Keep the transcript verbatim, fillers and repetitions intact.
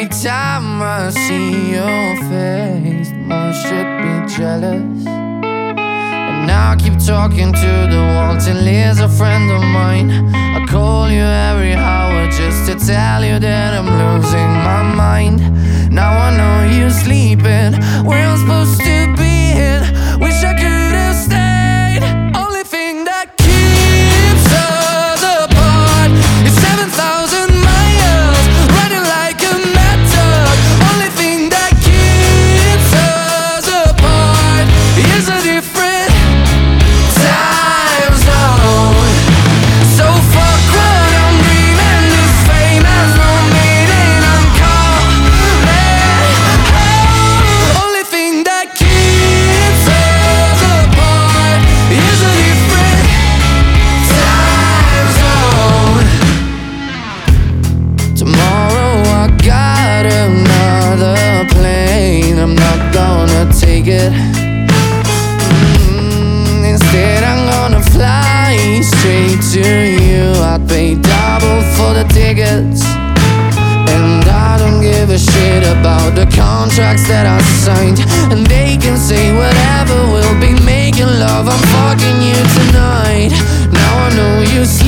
Every time I see your face, the more should be jealous. And now I keep talking to the wall till he's a friend of mine. I call you every hour just to tell you that I'm losing my mind. Now I know you're sleeping where I'm supposed to be, and wish I could have stayed. Only thing that keeps us apart is seven thousand miles running like a mad dog. Only thing that keeps us apart is a different time zone. So fuck what I'm dreaming, this fame has no meaning. I'm calling home. Only thing that keeps us apart is a different time zone. Tomorrow I got another plane, I'm not gonna take it. Mm, Instead I'm gonna fly straight to you. I'd pay double for the tickets, and I don't give a shit about the contracts that I signed. And they can say whatever, we'll be making love, I'm fucking you tonight. Now I know you sleep